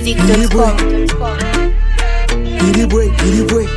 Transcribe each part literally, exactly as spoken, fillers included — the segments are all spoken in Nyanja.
music dot com. Giddy boy, giddy boy.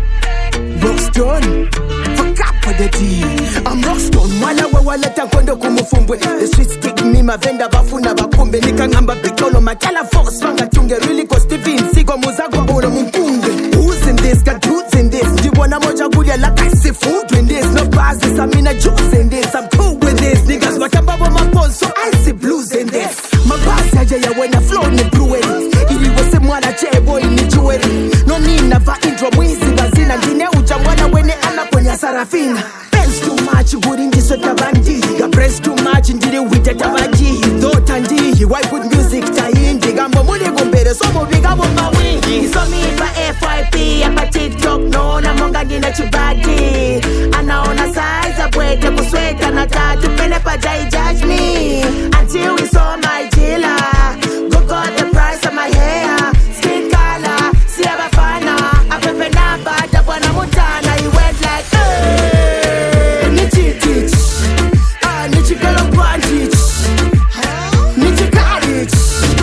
Rockstone, fuck up with the D. I'm Rockstone, wala wala tankondo kumufumbwe. The streets kick me, my vendor bafuna bakumbe. Nikangamba pikolo, matala force, wanga tunge. Really go Steven, sigo muzago bora mumpunge. Who's in this, got dudes in this. Jiwana moja gulia like I see food in this. No passes, I mean a juice in this. I'm cool with this, niggas watamba wa my phone, so I see blues in this. My boss aja ya when I flow ni brewery. Ili wase mwana che boy ni jewelry. No need never intro mwizi wazina. Ndine uja mwana wene ana kwenye sarafina. Benz too much, good in this tabandi. Ya press too much, ndine wite tabaji. Do tandi, why put music tahindi. Gambo muli gumbere, somo biga wama wingi. So me pa F Y P, ya pa TikTok, no na monga gina chibati. Anaona size, abwete kusweta na tatu. Pene pa jai judge me. Until we saw my dealer. Go got the price of my hair. Skin color, see a bafana. I pepe namba, tabwana mutana. He went like, hey, nichi teach. Ah, nichi kalo branchich. Nichi college.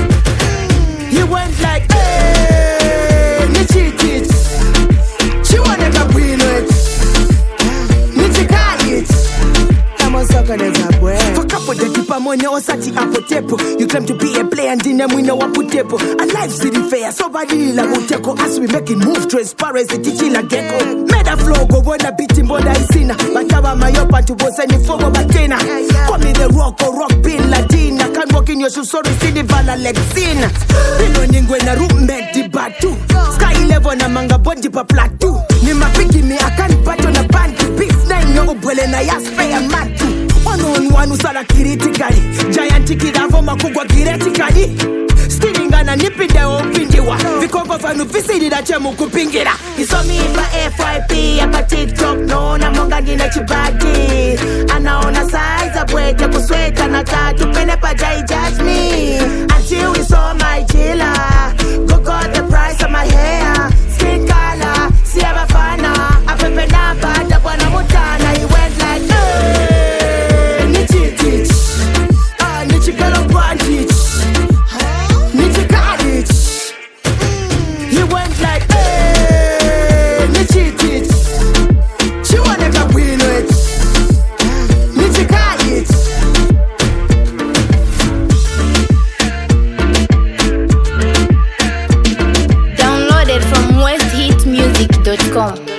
He went like, hey, nichi teach. She wanna go win it. Nichi college. I'm on sucker as a boy. Fuck up with the deeper money or sati apotepo. You claim to be a player and dinner we know apotepo. A life city fair, so body la muteko. As we making move transparency, teaching la gecko. Made a flow, go wanna beat him, but I seen her. But I my up and to boss any fogo batena. Call me the rock or rock bin Latina. Can't walk in your shoes, sorry, see the vala lexina. Been running when a room met the batu. Sky eleven a manga bondi pa plateau. Ni mapiki me, I can't bat on a band. Beef nine, no well and I ask pay a matu. One on one usala critically. Giant kida for makugwa critically. Stealing and a nipping the opindiwa. Because of an officer that you kupingira. You saw me pa F Y P, pa TikTok, no na monga gina chibati. Anaona size, abwete kusweta na tatu. Pene pa jai judge me. Until we saw my dealer. Go got the price of my hair. Skin color, see a bafana. I pepe namba, tabwana mutana. He went like, hey, nichi teach. Ah, nichi kalo branchich. Nichi college. He went like, hey, nichi teach. She wanna go win it. Nichi college. Downloaded from west hit music dot com.